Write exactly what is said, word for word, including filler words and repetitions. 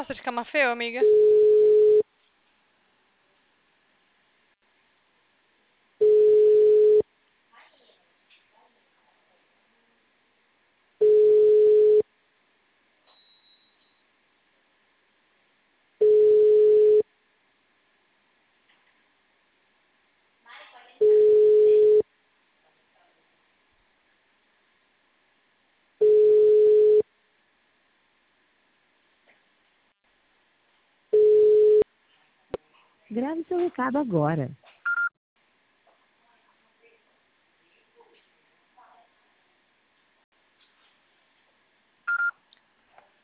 Gosta de camafeu, amiga? Grave seu recado agora.